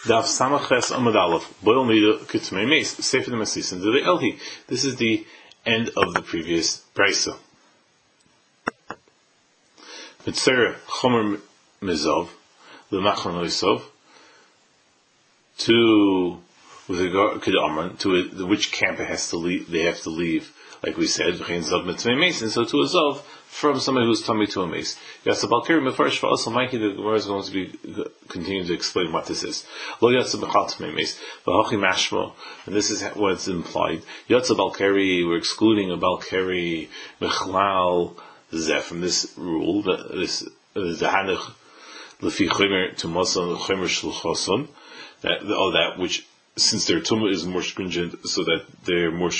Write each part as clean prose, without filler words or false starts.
Daf Samaches Amud Aleph. Boil Mida Kitmei Meis. Sefer Masis and the Elhi. This is the end of the previous brisa. Mitzera Chomer Mizov L'Machlan Oisov. With regard to which camp it has to leave, they have to leave. Like we said, and so to a Zov from somebody who's tummy to a mace. Yes, the Balkari Mefarish for also Mikey, the Gemara is going to be continuing to explain what this is. Lo Yatsa B'chal Tmei Mace, V'hochi Mashmo, and this is what's implied. Yatsa Balkari, we're excluding a Balkari Mechlal Zeh from this rule, this Zahanach Lefi Chomer to Mosan Chomer Shulchoson, that which, since their tumah is more stringent, so that they're more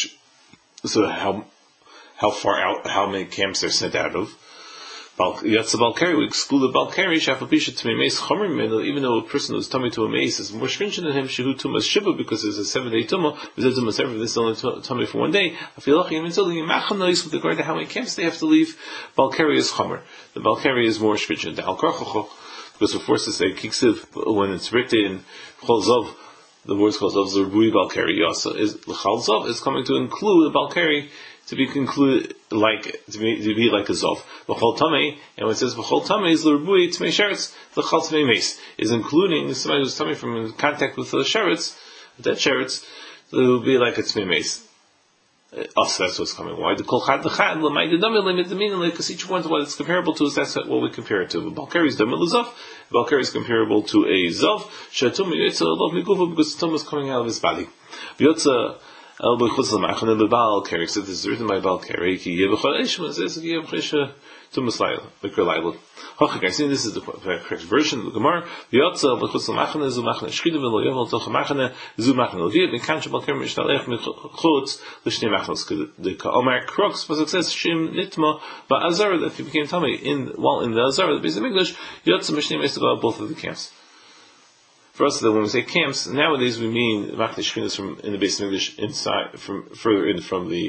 so how far out, how many camps they're sent out of. Yatsa Balkari, we exclude the Balkari, Shafapisha Tmei Mace Chomer Meno, even though a person who's tummy to a mace is more stringent than him, Shehu Tumah Shiva, because there's a 7-day tumah, this is only tummy for 1 day. I feel like even until the Yimachanois, with regard to how many camps they have to leave, Balkari is Chomer. The Balkari is more stringent. The Al-Karchocho, because we're forced to say Kiksiv, when it's written in Cholzov, the words Cholzov, Zerubui Balkari Yasa, Cholzov is coming to include the Balkari, to be concluded to be like a Zov. B'chol Tamei, and when it says B'chol Tamei is L'Rubui Tmei Sheretz, the Chal Tmei Meis is including somebody who's coming from contact with the Sheretz, dead Sheretz, it will be like a Tmei Meis. That's what's coming. Why? The Kol Chad L'Chad L'May D'Damei L'Mid D'Min, because each one what it's comparable to is that's what we compare it to. The Balkari is Damei L'Zov. Balkari is comparable to a Zov. Shetum Yotza Lov Migufa, because the tumah is coming out of his body. Yotza El B'chutz L'Machane L'Bal Keri, so this is written by Balkari, Ki Yevachal Eshma, says Ki Yevachal Tumas Laila, Mikra Laila. Hachik, I see this is the correct version of the Gemara. Yotza B'chutz L'Machane, Zu Machane Shchida, V'lo Yeval Toch Machane, Zu Machane L'Viyah, B'kancha Balkari Mishtalech Mechutz, L'Shnei Machanos, the Ka'omar Crux, was it says, Shim Nitma, Ba'azar, that if you became Tommy, while in the Azar, the Beis HaMikdash, Yotza Mishnei Meis to go out both of the camps. For us, when we say camps, nowadays we mean Machne Shchinas from in the Beis HaMikdash inside, from further in from the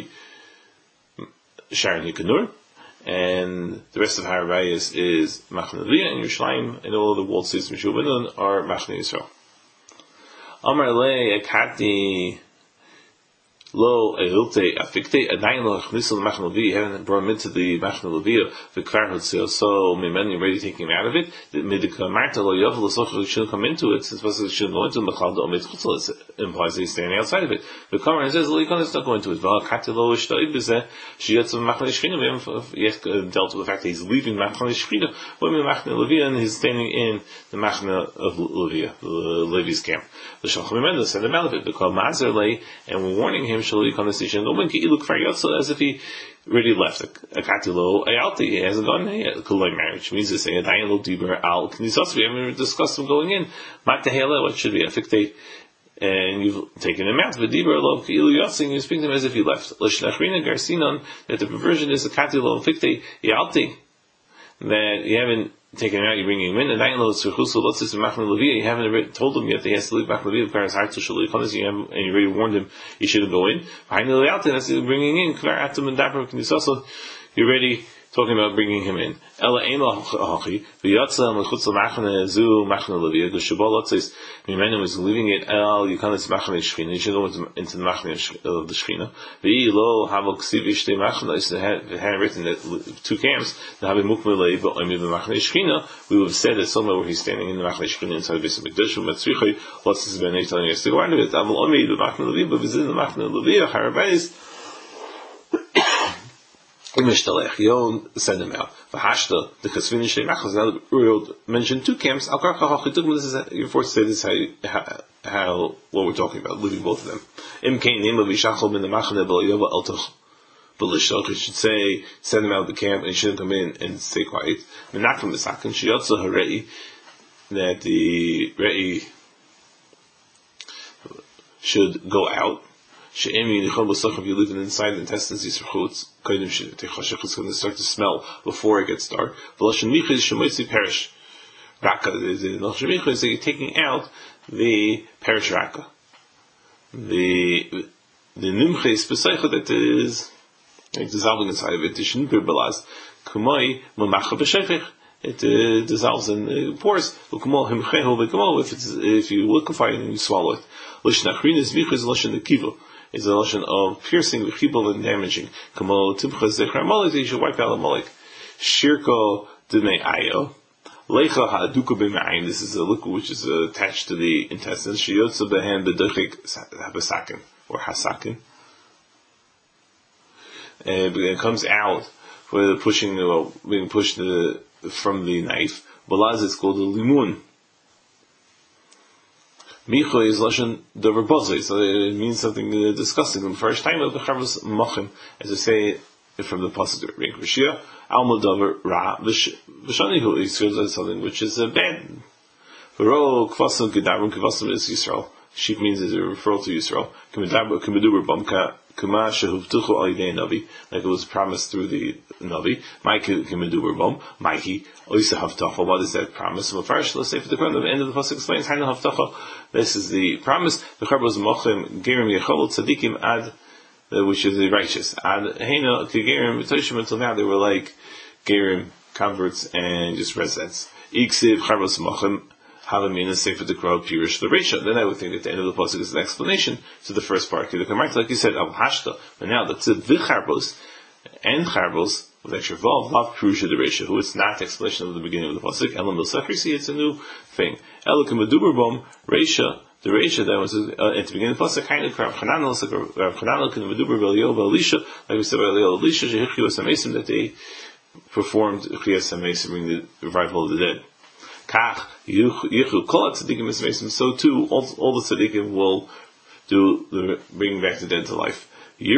Sharon Yikanur, and the rest of Harayas is Machne Leviyah and Yerushalayim, and all the walled cities from Shulbanon are Machne Yisrael. Amar Le Akati Lo Ehilte Afikte Adayin Lo Achnisel Machne Leviyah, you haven't brought him into the Machne Leviyah, the Kvar Hotzil, so Mimen, you're already taking him out of it. The Midika Marta Lo Yovel L'Soch shouldn't come into it, since it shouldn't go into Mechal Do Omet Chutzal, it implies that he's standing outside of it. The Kvar says, Lo Yikon is not going to it. V'al Kati Lo Ishtaib B'zeh, Shiyatz of Machne Shchina, we haven't yet dealt with the fact that he's leaving Machne Shchina, when Machne Leviyah, and he's standing in the Machne of Leviyah, the Levi's camp. The Shalchim Mimenda send him out of it, because Mazer Lei, and we're warning him, Shalo Yikon is as if he already left. He hasn't gone yet. Which means to say we haven't even discussed him going in. What should be a and you've taken him out. You're speaking to him as if he left. That the perversion is a katilo fikte that you haven't taken him out, you're bringing him in, and you haven't told him yet that he has to leave Machne, and you already warned him he shouldn't go in. That's bringing in, you're already talking about bringing him in. Mimenu is leaving it al Yukanis Machne Shchina. You should go into the Machne of the Shchina. Lo Havok Sivish de Machne. It had written that 2 camps. The Havim Mukmele, but I mean the Machne Shchina. We would have said that somewhere where he's standing in the Machne Shchina inside the Beis HaMikdash. Matzrichoi. Lots of Ben telling us to go out of it. Aval Omi the Machne Levi, but within the Machne Levi, Harabais. You send him out. V'hashta the Kasvini Shnei Machas. Now we mentioned 2 camps. Al Karcha Hachituk. This is you're forced to say this is how what we're talking about, leaving both of them. Im Kain Nima V'Shachol Min the Machane B'Yova Eltoch B'Lishach. You should say send him out of the camp and he shouldn't come in and stay quiet. Menachem V'Sakin Shiyotza Harei, that the Rei should go out. If you leave it inside the intestines, it's going to start to smell before it gets dark. Perish. Raka is that you're taking out the perish raka. The numches beseicha that is like dissolving inside of it. It shouldn't be belazed. Kumai mamacha b'shefich. it dissolves and pours. If you liquefy it and you swallow it. Lishon achrin is vichus lishon nekiva. It's a lishon of piercing, v'chibel, and damaging. Kamo timcha zechra malik, you should wipe out a malik. Shirko dnei ayo. Leicha ha'aduka b'ma'ayin. This is a liquid which is attached to the intestines. Sheyotza behen b'duchik hasakin or hasakin. It comes out for being pushed from the knife. Balaz it's called a limun. Micho is lashon davar bazoi, so it means something disgusting. The first time of the chavos machim, as I say from the pasuk Ring Rishia, alma davar ra v'shanihu. He says something which is bad. V'ro kvasim kedarum kvasim is Yisrael. Sheep means is a referral to Yisrael. K'meduber bamka. Like it was promised through the Navi. What is that promise? Well, first, let's say for the end of the pasuk explains this is the promise. The Charbos Mochim Gerim Yechol Tzadikim Ad, which is the righteous. Ad Heina Gerim V'Toshim until now they were like Gerim converts and just residents. Iksiv Charbos Mochim. Havamina Sefer the Krov Pirish the Reisha. Then I would think at the end of the pasuk is an explanation to the first part. Like you said, Al Hashta. But now that's the Charbos and Charbos with extra vav, Lav Pirish the Reisha, who it's not the explanation of the beginning of the pasuk. Elam Milsachri, see it's a new thing. Elikim Aduberbom Reisha. The Reisha that was at the beginning of the pasuk, kind of Rav Chananel, like Rav Chananel can Aduber Velio Elisha, like we said about Elisha, Shehichu Samesim, that they performed Chiyas Samesim, bring the revival of the dead. So too, all the tzaddikim will do bring back the dead to life.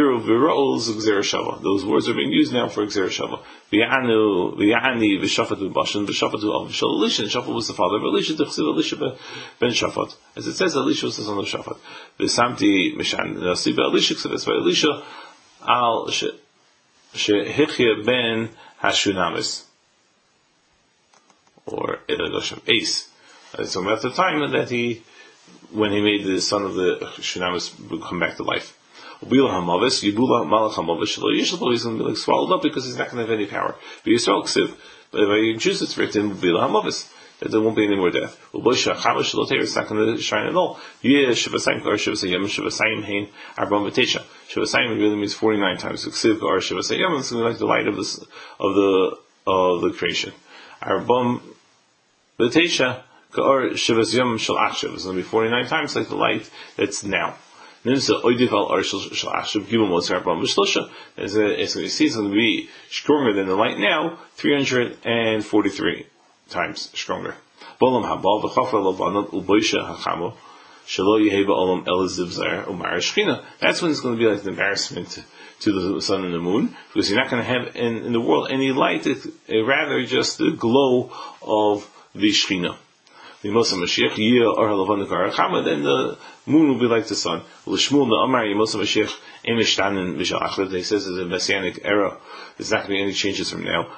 Those words are being used now for Gzera Shava. V'yani v'shafat v'bashan v'shafatu al v'shal Elisha. And Shaphat was the father of Elisha. T'chsiv Elisha ben Shafat. As it says, Elisha was the son of Shafat. V'samti mishan nasiba Elisha. That's why Elisha al shehichya ben Hashunamis. Or Edagosham Ace. So at the time that when he made the son of the Shunamis come back to life. Ubila Hamavis, Yibula Malach Hamavis, he's going to be like swallowed up because he's not going to have any power. But Yisrael Ksiv, but if I choose it's written, Ubila Hamavis, that there won't be any more death. Ubosha Chamash Lotair is not going to shine at all. Yeh Shivasayim Kar Shivasayim Shivasayim Hain Arbam V'Tesha. Shivasayim really means 49 times. Ksiv Kar Shivasayim, it's going to be like the light of the creation. Arbam The Teisha, Ka'or Shivas Yom Shal Achshav, is going to be 49 times like the light that's now. It's going to be stronger than the light now, 343 times stronger. That's when it's going to be like the embarrassment to the sun and the moon, because you're not going to have in the world any light, rather just the glow of the Shechina. Then the moon will be like the sun. He says it's a messianic era. There's not going to be any changes from now.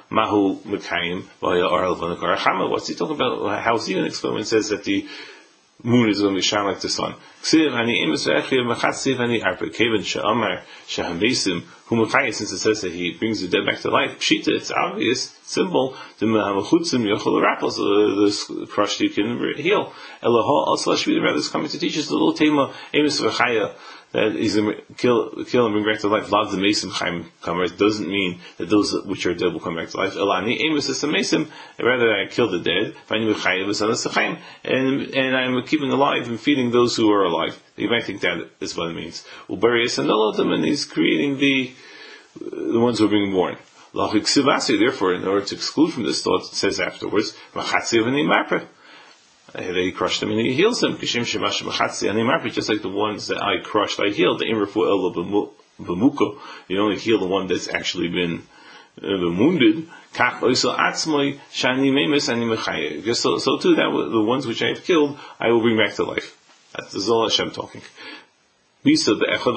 What's he talking about? How is he going to explain when it says that the moon is going to shine like the sun? Since it says that he brings the dead back to life, Pshita, it's obvious, simple, the crushed you can heal. Also, rather is coming to teach us the little tema, that he's going to kill and bring back to life. Lav the Mesim Chaim Kamar doesn't mean that those which are dead will come back to life. Elani Amos is the Mesim, rather I kill the dead, and I'm keeping alive and feeding those who are alive. You might think that is what it means. And he's creating the ones who are being born. Therefore, in order to exclude from this thought, it says afterwards, he crushed them and he heals them. Just like the ones that I crushed, I healed. You only heal the one that's actually been wounded. So too, that the ones which I have killed, I will bring back to life. That's the Zohar Hashem talking. I kill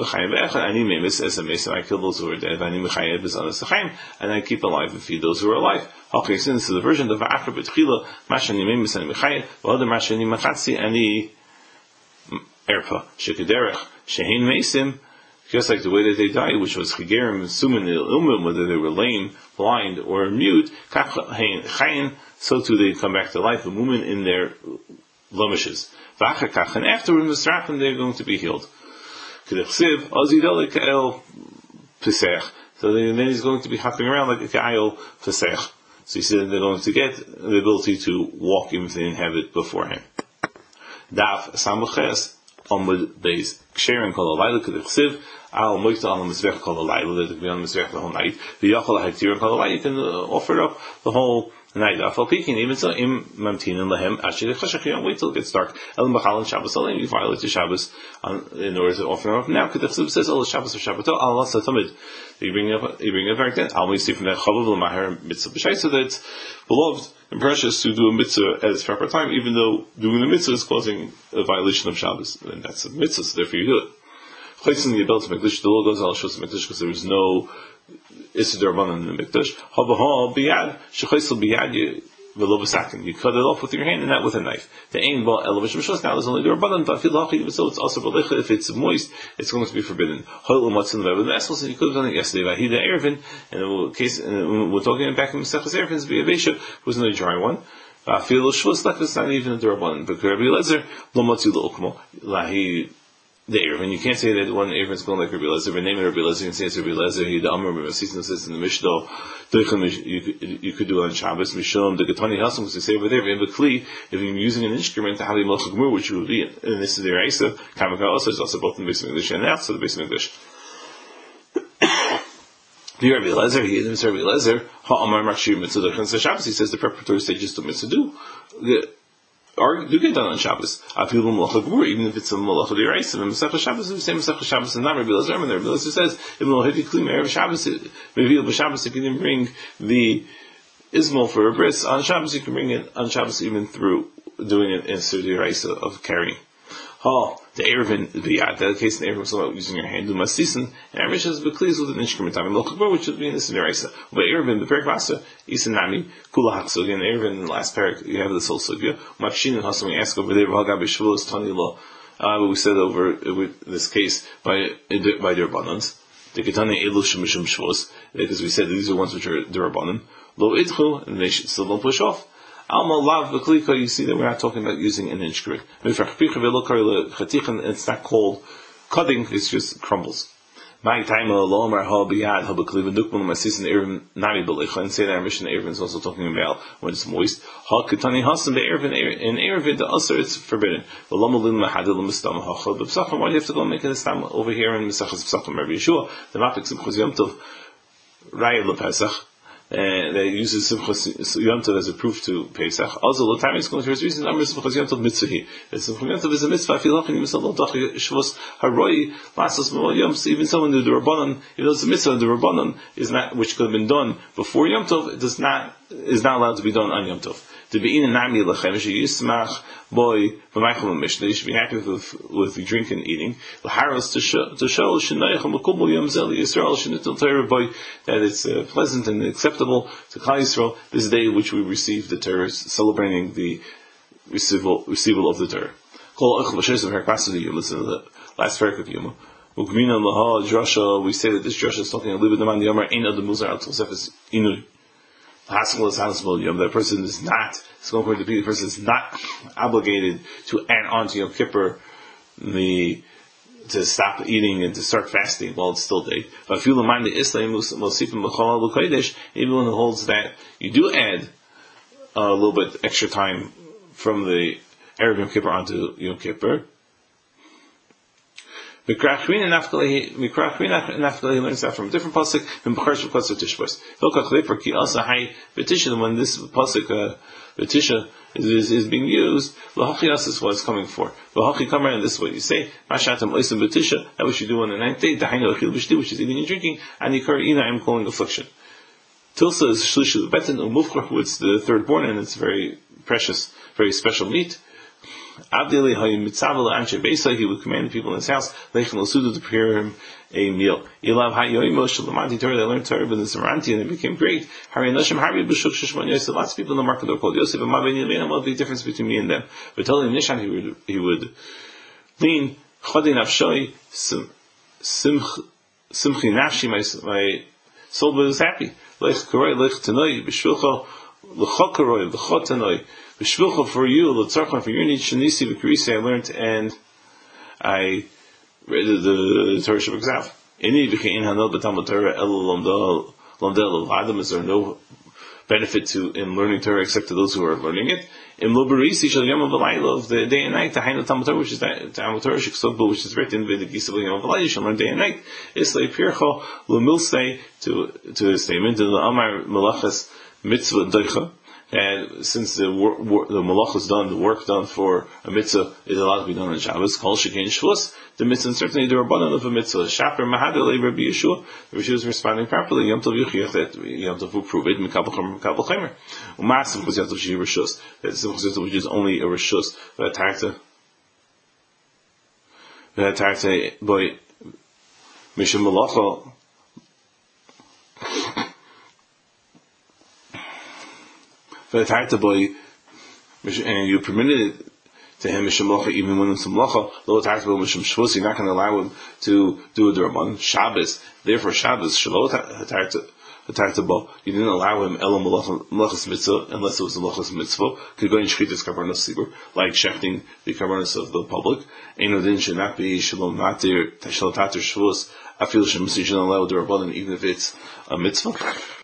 those who are dead, and I keep alive and feed those who are alive. Okay, so this is the version of Erpa, Shekederech, Shehin Mesim, just like the way that they died, which was chigerim, sumin, ilmim, whether they were lame, blind, or mute, so too they come back to life, the woman in their blemishes. And afterwards, they're going to be healed. So then he's going to be hopping around like a ka'ayol pesach. So he said they're going to get the ability to walk even if they didn't have it beforehand. Daf Samuches Amud Beis Ksherin Kol Alayla Kedechsiv Al Moikta Al Mizvech Kol Alayla, that it be on the Mizvech the whole night. V'Yachal HaHektir Kol Alayla, you can offer up the whole night. Afal Pekin, even so, Im Mamtinin Lahem Ashir Chashach, you don't wait till it gets dark. El Machal and Shabbos Alayim, you violate the Shabbos in order to offer them up. Now Kedechsiv says, El Shabbos of Shabbato Al Lasa Tamid. You bring it back then. Al Moisi from that Chavav L'Maher Mitzvah B'Shai, so that it's beloved and precious to do a mitzvah at its proper time, even though doing the mitzvah is causing a violation of Shabbos, and that's a mitzvah, so therefore you do it. Chaytzin the Yabel to Mekdash, the law goes al Shos Mekdash because there is no Issa D'Rabbanan in the Mekdash. Havaha biyad shechaytzil biyad v'lo b'sakin. You cut it off with your hand and not with a knife. The ain ba elavish mishos. Now there's only D'Rabbanan, but filachi, so it's also balecha. If it's moist, it's going to be forbidden. Hoil what's in the vessels, and you could have done it yesterday. Vahida erevin, and in case we're talking back in Mesechus Erevin, v'yavesha was another dry one. Fil shvus like it's not even a D'Rabbanan. But Rabbi Lezer lo matzu lo lahi. The Erevin, you can't say that one Erevin is going like Rabbi Lezer. But name it Rabbi Lezer, you can say it's Rabbi Lezer. He the Amr Rabbi Sisna says in the Mishnah, you could do it on Shabbos. Mishum the Getani Hasam, because they say over there, if you're using an instrument to have a Melech Gemur, which would be, and this is the Reisa, Kamaka also is also both in the base of English and outside the base of English. The Rabbi Lezer, he is Rabbi Lezer. Ha'amar Makshir Mitzvah Shabbos. He says the preparatory stages to Mitzvah do get done on Shabbos. Even if it's a Malach of the Reisa, and Masechah Shabbos is the same Masechah Shabbos, and not Rabbi Lezer. And Rabbi Lezer says, even though if you clean Erev Shabbos, maybe on Shabbos you can bring the Ismail for a bris on Shabbos. You can bring it on Shabbos even through doing it in the Reisa of carrying. The Erevin, the case in the Erevin is about using your hand, do Masisin, and Erish is Beklis with an instrument, which would be in this Raisa. But Erevin, the Perik Vasa, Isanami, Kula Hakso, again, Erevin, in the last Perik, you have this whole Sugya. Makshin and Hasam, we ask over there, Vagab Shvulos, Tani Lo, what we said over with this case by their Banans, the Ketani Elu Shemishum Shvos, because we said these are ones which are Durabanan, Lo Idchu, and they still don't push off. Alma lav v'klika, you see that we're not talking about using an inchkrit. It's not called cutting, it's just crumbles. And say that our mission Erevin is also talking about when it's moist. It's forbidden. Why do you have to go make a stam over here in Mesechus Pesachim? Rabbi Yeshua, the Mapik Simchos Yom Tov, Raya LePesach, they use Simchas Yom Tov as a proof to Pesach. Also, the time is going to his reason. Simchas Yom Tov mitzvah. Simchas Yom Tov is a mitzvah. Filachin Yisrael Dachi Shvos Haroi Lassos Mol Yom. Even someone who the Rabbanon, even though it's a mitzvah, the Rabbanon is not, which could have been done before Yom Tov. It is not allowed to be done on Yom Tov. To be in a nami lechem, you smach boy b'meichel mishnah. You should be happy with the drink and eating. L'haros to show shenayichem l'kubul yom zel Yisrael shenitul Torah boy, that it's pleasant and acceptable to Klal Yisrael this day which we receive the Torah, celebrating the receival of the Torah. Kol ochel b'shes of herkvas of the Yom. Listen to the last parak of Yom. Ugmina laha drasha. We say that this drasha is talking a little bit about the Yomar ein adam muzar al tosefes inui. That person is not, it's going to be the person is not obligated to add on to Yom Kippur to stop eating and to start fasting while it's still day. But if you remind the Islam, even one who holds that you do add a little bit extra time from the Erev Yom Kippur onto Yom Kippur. Mikrachrin and Naftali learns that from a different pasuk from Becharish V'Kotzer Tishbos. Hilchach Ki Asa Hai V'Tisha, when this pasuk V'Tisha is being used, L'Hachi Asa is what it's coming for. L'Hachi Kamar, and this is what you say, Mashatam Oisim V'Tisha, that what you do on the 9th day, Dahainu Achil B'Shti, which is eating and drinking, and Yikar Ina, I'm calling affliction. Tilsa is Shlish Betin Umufchach, which is the third born, and it's very precious, very special meat. He would command the people in his house to prepare him a meal. They learned Torah in the Saranti and it became great. Lots of people in the market are called Yosef, and what would be the difference between me and them? But telling Nishan, he would lean simchi nafshi, my soul was happy. Lech karoi, lech tanoi, b'shvilcha, l'chokaroi, l'chotanoi, b'shvilcha for you, l'tzarchan for your needs, shanisi v'karisi, I learned and I read the Torah Shabbat Zav. Any v'chein hanol b'talmud Torah elo lomdel l'adam, is there no benefit in learning Torah except to those who are learning it? In lo berisi shel yom v'layla, of the day and night, the Hainu Talmud Torah, which is the Talmud Torah Sheksob, which is written by the Gisa v'yom v'layla, you shall learn day and night. Islay pircha l'milsei, to his statement, in the Amar Malachas Mitzvah Doicha, and since the malach is done, the work done for a mitzvah is allowed to be done on Shabbos, Kol Shekein Shavuos, the mitzvah, and certainly the rabbanon of a mitzvah. Shaper Mahadalei Rabbi Yeshua, Rabbi Yeshua is responding properly. Yom Tov Yuchiach, that Yom Tov will prove it. Mikabel Chaimer, Umasim because Yom Tov Shi Rishus, that Simchas which is only a Rishus. V'atarta boy Mishum Malacha. Boy, and you permitted it to him even when it's malacha, you're not going to allow him to do a Durban Shabbos. Therefore, Shabbos you didn't allow him elam malachas mitzvah unless it was a malachas mitzvah. Could go in shchitas karbanos sibur, like shechting the karbanos of the public. Eino din should not be shalom natir shalom tater shvus. I feel you shouldn't allow the Durban even if it's a mitzvah.